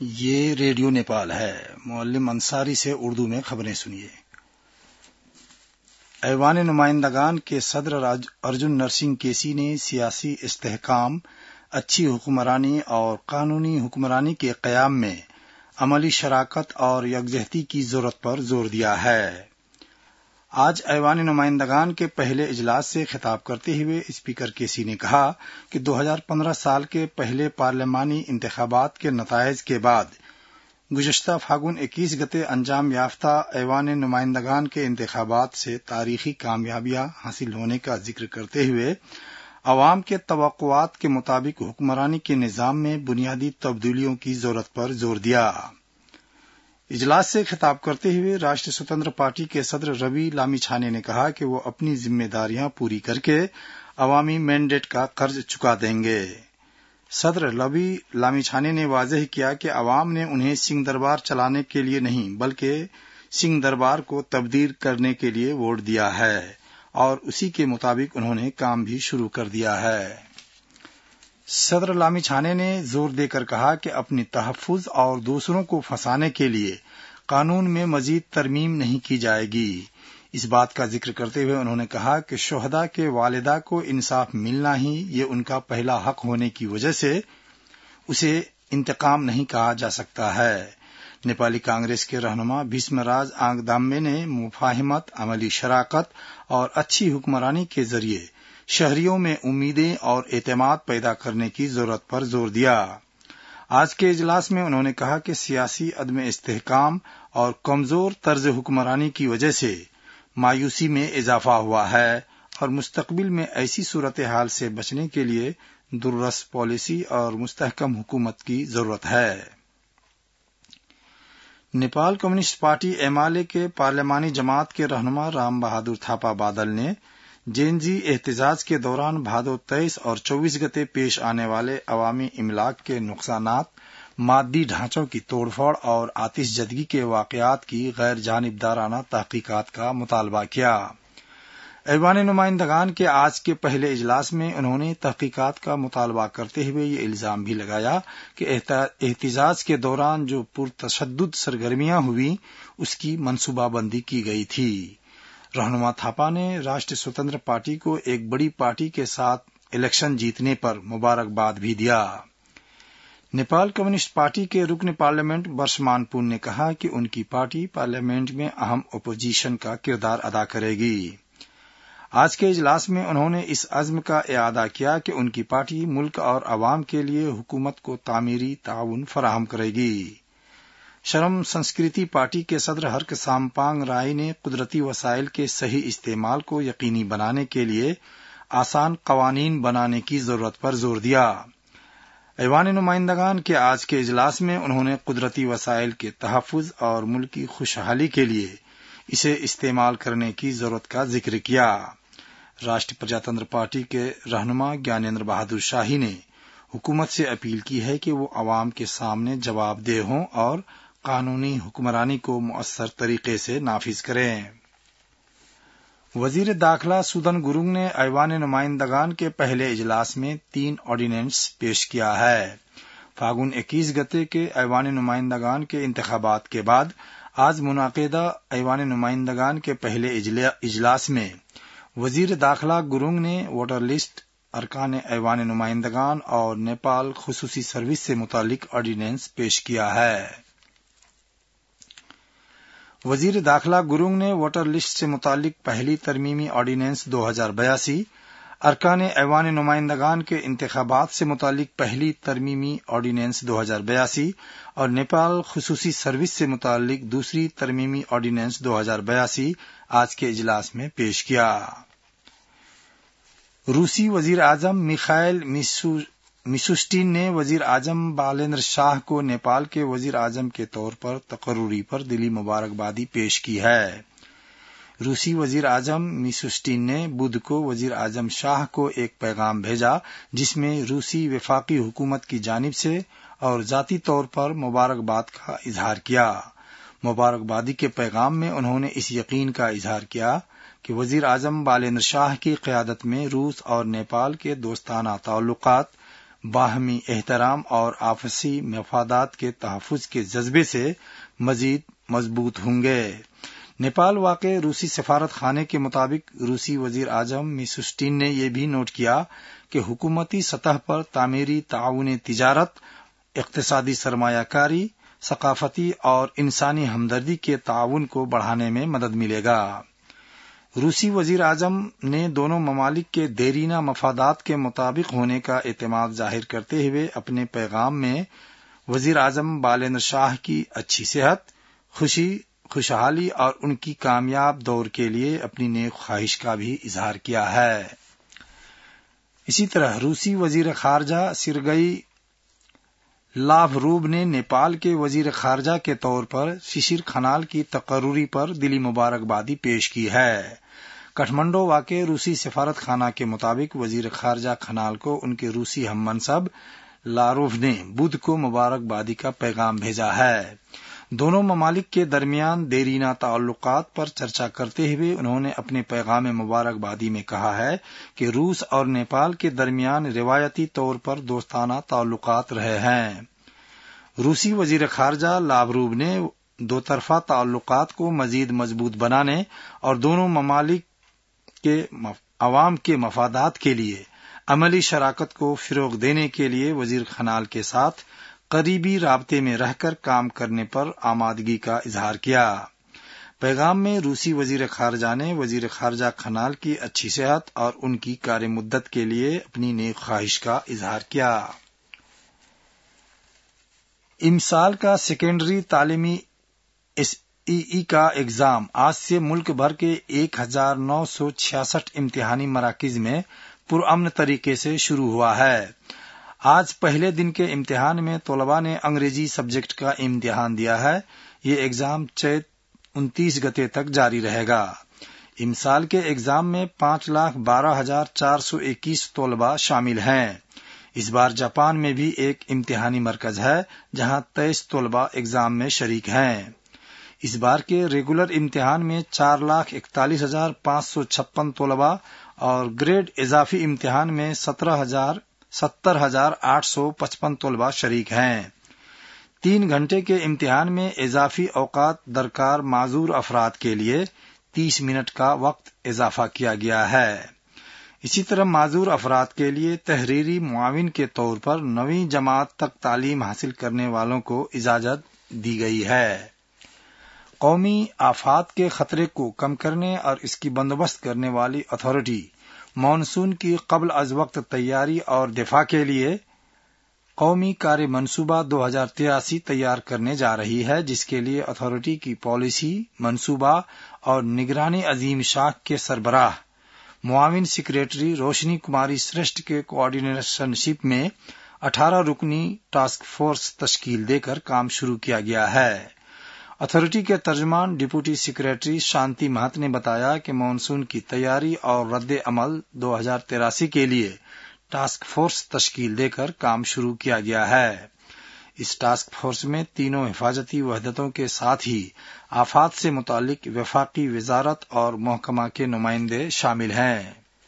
یہ ریڈیو نیپال ہے۔ معلم انصاری سے اردو میں خبریں سنیے۔ ایوان نمائندگان کے صدر ارجن نرسنگھ کیسی نے سیاسی استحکام، اچھی حکمرانی اور قانونی حکمرانی کے قیام میں عملی شراکت اور یکجہتی کی ضرورت پر زور دیا ہے۔ آج ایوان نمائندگان کے پہلے اجلاس سے خطاب کرتے ہوئے اسپیکر کیسی نے کہا کہ 2015 سال کے پہلے پارلیمانی انتخابات کے نتائج کے بعد گزشتہ فاگن 21 گتے انجام یافتہ ایوان نمائندگان کے انتخابات سے تاریخی کامیابیاں حاصل ہونے کا ذکر کرتے ہوئے عوام کے توقعات کے مطابق حکمرانی کے نظام میں بنیادی تبدیلیوں کی ضرورت پر زور دیا۔ اجلاس سے خطاب کرتے ہوئے راشٹریہ سوتنتر پارٹی کے صدر روی لامی چھانے نے کہا کہ وہ اپنی ذمہ داریاں پوری کر کے عوامی مینڈیٹ کا قرض چکا دیں گے۔ صدر روی لامی چھانے نے واضح کیا کہ عوام نے انہیں سنگھ دربار چلانے کے لیے نہیں بلکہ سنگھ دربار کو تبدیل کرنے کے لیے ووٹ دیا ہے اور اسی کے مطابق انہوں نے کام بھی شروع کر دیا ہے۔ صدر لامی چھانے نے زور دے کر کہا کہ اپنی تحفظ اور دوسروں کو پھنسانے کے لیے قانون میں مزید ترمیم نہیں کی جائے گی۔ اس بات کا ذکر کرتے ہوئے انہوں نے کہا کہ شہداء کے والدہ کو انصاف ملنا ہی یہ ان کا پہلا حق ہونے کی وجہ سے اسے انتقام نہیں کہا جا سکتا ہے۔ نیپالی کانگریس کے رہنما بھیشم راج آنگدامبے نے مفاہمت، عملی شراکت اور اچھی حکمرانی کے ذریعے شہریوں میں امیدیں اور اعتماد پیدا کرنے کی ضرورت پر زور دیا۔ آج کے اجلاس میں انہوں نے کہا کہ سیاسی عدم استحکام اور کمزور طرز حکمرانی کی وجہ سے مایوسی میں اضافہ ہوا ہے اور مستقبل میں ایسی صورتحال سے بچنے کے لیے درست پالیسی اور مستحکم حکومت کی ضرورت ہے۔ نیپال کمیونسٹ پارٹی ایمالے کے پارلیمانی جماعت کے رہنما رام بہادر تھاپا بادل نے جینزی احتجاج کے دوران بھادو 23 اور 24 گتے پیش آنے والے عوامی املاک کے نقصانات، مادی ڈھانچوں کی توڑ پھوڑ اور آتش زدگی کے واقعات کی غیر جانبدارانہ تحقیقات کا مطالبہ کیا۔ ایوان نمائندگان کے آج کے پہلے اجلاس میں انہوں نے تحقیقات کا مطالبہ کرتے ہوئے یہ الزام بھی لگایا کہ احتجاج کے دوران جو پرتشدد سرگرمیاں ہوئیں اس کی منصوبہ بندی کی گئی تھی۔ رہنما تھاپا نے راشٹریہ سوتنتر پارٹی کو ایک بڑی پارٹی کے ساتھ الیکشن جیتنے پر مبارکباد بھی دیا۔ نیپال کمیونسٹ پارٹی کے رکن پارلیمنٹ برشمان پون نے کہا کہ ان کی پارٹی پارلیمنٹ میں اہم اپوزیشن کا کردار ادا کرے گی۔ آج کے اجلاس میں انہوں نے اس عزم کا اعادہ کیا کہ ان کی پارٹی ملک اور عوام کے لیے حکومت کو تعمیری تعاون فراہم کرے گی۔ شرم سنسکرتی پارٹی کے صدر ہرک سامپانگ رائے نے قدرتی وسائل کے صحیح استعمال کو یقینی بنانے کے لیے آسان قوانین بنانے کی ضرورت پر زور دیا۔ ایوان نمائندگان کے آج کے اجلاس میں انہوں نے قدرتی وسائل کے تحفظ اور ملکی خوشحالی کے لیے اسے استعمال کرنے کی ضرورت کا ذکر کیا۔ راشٹریہ پرجاتنتر پارٹی کے رہنما گیانیندر بہادر شاہی نے حکومت سے اپیل کی ہے کہ وہ عوام کے سامنے جواب دہ ہوں اور قانونی حکمرانی کو مؤثر طریقے سے نافذ کریں۔ وزیر داخلہ سودن گرونگ نے ایوان نمائندگان کے پہلے اجلاس میں 3 آرڈیننس پیش کیا ہے۔ فاگن 21 گتے کے ایوان نمائندگان کے انتخابات کے بعد آج منعقدہ ایوان نمائندگان کے پہلے اجلاس میں وزیر داخلہ گرونگ نے ووٹر لسٹ، ارکان ایوان نمائندگان اور نیپال خصوصی سروس سے متعلق آرڈیننس پیش کیا ہے۔ وزیر داخلہ گرونگ نے ووٹر لسٹ سے متعلق پہلی ترمیمی آرڈیننس 2082، ارکان ایوان نمائندگان کے انتخابات سے متعلق پہلی ترمیمی آرڈیننس 2082 اور نیپال خصوصی سروس سے متعلق دوسری ترمیمی آرڈیننس 2082 آج کے اجلاس میں پیش کیا۔ روسی وزیر اعظم میخائیل میشوسٹین نے وزیر اعظم بالندر شاہ کو نیپال کے وزیر اعظم کے طور پر تقرری پر دلی مبارکبادی پیش کی ہے۔ روسی وزیر اعظم میشوسٹین نے بدھ کو وزیر اعظم شاہ کو ایک پیغام بھیجا جس میں روسی وفاقی حکومت کی جانب سے اور ذاتی طور پر مبارکباد کا اظہار کیا۔ مبارکبادی کے پیغام میں انہوں نے اس یقین کا اظہار کیا کہ وزیر اعظم بالندر شاہ کی قیادت میں روس اور نیپال کے دوستانہ تعلقات باہمی احترام اور آپسی مفادات کے تحفظ کے جذبے سے مزید مضبوط ہوں گے۔ نیپال واقع روسی سفارت خانے کے مطابق روسی وزیر اعظم میشوسٹین نے یہ بھی نوٹ کیا کہ حکومتی سطح پر تعمیری تعاون تجارت، اقتصادی سرمایہ کاری، ثقافتی اور انسانی ہمدردی کے تعاون کو بڑھانے میں مدد ملے گا۔ روسی وزیر اعظم نے دونوں ممالک کے دیرینہ مفادات کے مطابق ہونے کا اعتماد ظاہر کرتے ہوئے اپنے پیغام میں وزیر اعظم بالندر شاہ کی اچھی صحت، خوشحالی اور ان کی کامیاب دور کے لیے اپنی نیک خواہش کا بھی اظہار کیا ہے۔ اسی طرح روسی وزیر خارجہ سرگئی لاوروو نے نیپال کے وزیر خارجہ کے طور پر ششر کھنال کی تقرری پر دلی مبارکبادی پیش کی ہے۔ کٹھمنڈو واقع روسی سفارت خانہ کے مطابق وزیر خارجہ کھنال کو ان کے روسی ہم منصب لاروو نے بدھ کو مبارکبادی کا پیغام بھیجا ہے۔ دونوں ممالک کے درمیان دیرینہ تعلقات پر چرچا کرتے ہوئے انہوں نے اپنے پیغام مبارکبادی میں کہا ہے کہ روس اور نیپال کے درمیان روایتی طور پر دوستانہ تعلقات رہے ہیں۔ روسی وزیر خارجہ لاوروو نے دو طرفہ تعلقات کو مزید مضبوط بنانے اور دونوں ممالک کے عوام کے مفادات کے لیے عملی شراکت کو فروغ دینے کے لیے وزیر کھنال کے ساتھ قریبی رابطے میں رہ کر کام کرنے پر آمادگی کا اظہار کیا۔ پیغام میں روسی وزیر خارجہ نے وزیر خارجہ کھنال کی اچھی صحت اور ان کی کار مدت کے لیے اپنی نیک خواہش کا اظہار کیا۔ امسال کا سیکنڈری تعلیمی SEE کا ایگزام آج سے ملک بھر کے 1966 امتحانی مراکز میں پرامن طریقے سے شروع ہوا ہے۔ آج پہلے دن کے امتحان میں طلباء نے انگریزی سبجیکٹ کا امتحان دیا ہے۔ یہ ایگزام 29 گتے تک جاری رہے گا۔ امسال کے ایگزام میں 5,12,421 طلباء شامل ہیں۔ اس بار جاپان میں بھی ایک امتحانی مرکز ہے جہاں 23 طلباء ایگزام میں شریک ہیں۔ اس بار کے ریگولر امتحان میں 4,41,556 طلباء اور گریڈ اضافی امتحان میں 70,855 طلباء شریک ہیں۔ 3 گھنٹے کے امتحان میں اضافی اوقات درکار معذور افراد کے لیے 30 منٹ کا وقت اضافہ کیا گیا ہے۔ اسی طرح معذور افراد کے لیے تحریری معاون کے طور پر 9ویں جماعت تک تعلیم حاصل کرنے والوں کو اجازت دی گئی ہے۔ قومی آفات کے خطرے کو کم کرنے اور اس کی بندوبست کرنے والی اتھارٹی مانسون کی قبل از وقت تیاری اور دفاع کے لیے قومی کار منصوبہ 2083 تیار کرنے جا رہی ہے، جس کے لیے اتھارٹی کی پالیسی، منصوبہ اور نگرانی عظیم شاخ کے سربراہ معاون سیکریٹری روشنی کماری سرشٹھ کے کوآرڈینیشن شپ میں 18 رکنی ٹاسک فورس تشکیل دے کر کام شروع کیا گیا ہے۔ اتھارٹی کے ترجمان ڈپٹی سیکریٹری شانتی مہت نے بتایا کہ مانسون کی تیاری اور رد عمل 2083 کے لیے ٹاسک فورس تشکیل دے کر کام شروع کیا گیا ہے۔ اس ٹاسک فورس میں تینوں حفاظتی وحدتوں کے ساتھ ہی آفات سے متعلق وفاقی وزارت اور محکمہ کے نمائندے شامل ہیں۔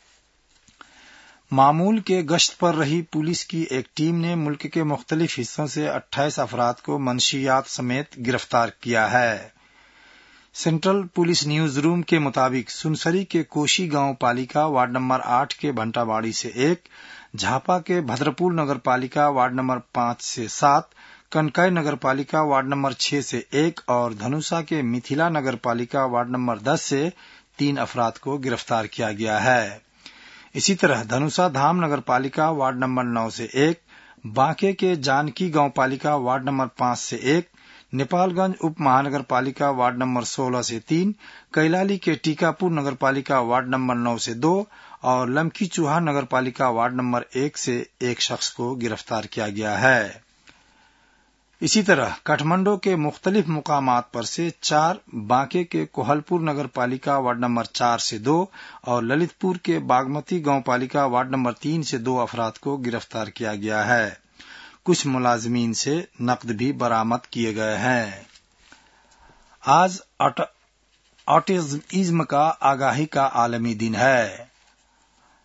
معمول کے گشت پر رہی پولیس کی ایک ٹیم نے ملک کے مختلف حصوں سے 28 افراد کو منشیات سمیت گرفتار کیا ہے۔ سینٹرل پولیس نیوز روم کے مطابق سنسری کے کوشی گاؤں پالیکا وارڈ نمبر 8 کے بھنٹا باڑی سے 1، جھاپا کے بھدرپور نگر پالیکا وارڈ نمبر 5 سے 7، کنکائی نگر پالیکا وارڈ نمبر 6 سے 1 اور دھنوسا کے متھلا نگر پالیکا وارڈ نمبر 10 سے 3 افراد کو گرفتار کیا گیا ہے۔ اسی طرح دھنوسا دھام نگر پالیکا وارڈ نمبر 9 سے 1، بانکے کے جانکی گاؤں پالیکا وارڈ نمبر 5 سے 1، نیپال گنج اپ مہانگر پالیکا وارڈ نمبر 16 سے 3، کیلالی کے ٹیکا پور نگر پالیکا وارڈ نمبر 9 سے 2 اور لمکی چوہا نگر پالیکا وارڈ نمبر 1 سے 1 شخص کو گرفتار کیا گیا ہے۔ اسی طرح کٹھمنڈو کے مختلف مقامات پر سے 4، بانکے کے کوہل پور نگر پالیکا وارڈ نمبر 4 سے 2 اور للت پور کے باگمتی گاؤں پالیکا وارڈ نمبر 3 سے 2 افراد کو گرفتار کیا گیا ہے۔ کچھ ملازمین سے نقد بھی برآمد کیے گئے ہیں۔ آج آٹزم کا آگاہی کا عالمی دن ہے۔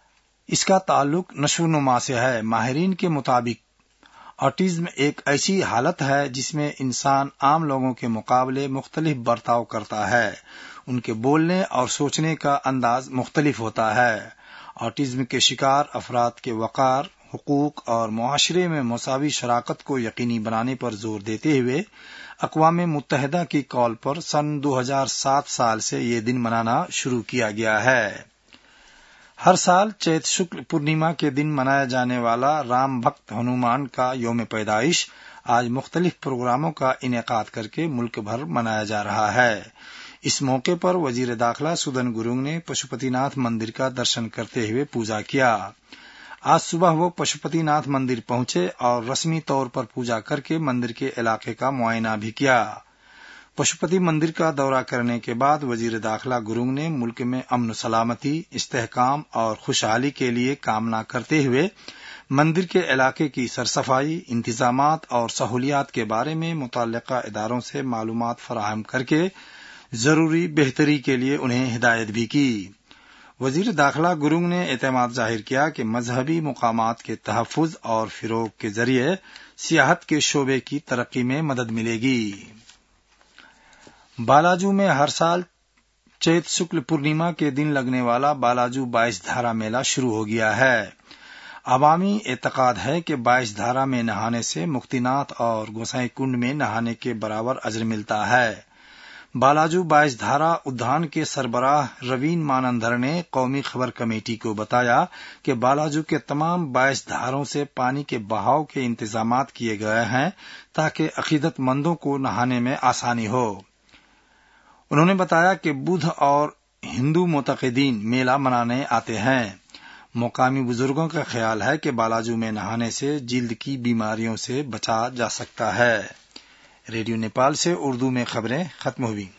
اس کا تعلق نشو و نما سے ہے۔ ماہرین کے مطابق آٹزم ایک ایسی حالت ہے جس میں انسان عام لوگوں کے مقابلے مختلف برتاؤ کرتا ہے، ان کے بولنے اور سوچنے کا انداز مختلف ہوتا ہے۔ آٹزم کے شکار افراد کے وقار، حقوق اور معاشرے میں مساوی شراکت کو یقینی بنانے پر زور دیتے ہوئے اقوام متحدہ کی کال پر سن 2007 سال سے یہ دن منانا شروع کیا گیا ہے۔ ہر سال چیت شکل پورنیما کے دن منایا جانے والا رام بھکت ہنومان کا یوم پیدائش آج مختلف پروگراموں کا انعقاد کر کے ملک بھر منایا جا رہا ہے۔ اس موقع پر وزیر داخلہ سودن گرونگ نے پشوپتی ناتھ مندر کا درشن کرتے ہوئے پوجا کیا۔ آج صبح وہ پشوپتی ناتھ مندر پہنچے اور رسمی طور پر پوجا کر کے مندر کے علاقے کا معائنہ بھی کیا۔ پشوپتی مندر کا دورہ کرنے کے بعد وزیر داخلہ گرونگ نے ملک میں امن و سلامتی، استحکام اور خوشحالی کے لیے کامنا کرتے ہوئے مندر کے علاقے کی سرصفائی، انتظامات اور سہولیات کے بارے میں متعلقہ اداروں سے معلومات فراہم کر کے ضروری بہتری کے لیے انہیں ہدایت بھی کی۔ وزیر داخلہ گرونگ نے اعتماد ظاہر کیا کہ مذہبی مقامات کے تحفظ اور فروغ کے ذریعے سیاحت کے شعبے کی ترقی میں مدد ملے گی۔ بالاجو میں ہر سال چیت شکل پورنیما کے دن لگنے والا بالاجو 22 دھارا میلہ شروع ہو گیا ہے۔ عوامی اعتقاد ہے کہ 22 دھارا میں نہانے سے مکتی ناتھ اور گوسائی کنڈ میں نہانے کے برابر اجر ملتا ہے۔ بالاجو 22 دھارا ادھان کے سربراہ روین مانندر نے قومی خبر کمیٹی کو بتایا کہ بالاجو کے تمام 22 دھاروں سے پانی کے بہاؤ کے انتظامات کیے گئے ہیں تاکہ عقیدت مندوں کو نہانے میں آسانی ہو۔ انہوں نے بتایا کہ بدھ اور ہندو معتقدین میلہ منانے آتے ہیں۔ مقامی بزرگوں کا خیال ہے کہ بالاجو میں نہانے سے جلد کی بیماریوں سے بچا جا سکتا ہے۔ ریڈیو نیپال سے اردو میں خبریں ختم ہوئی۔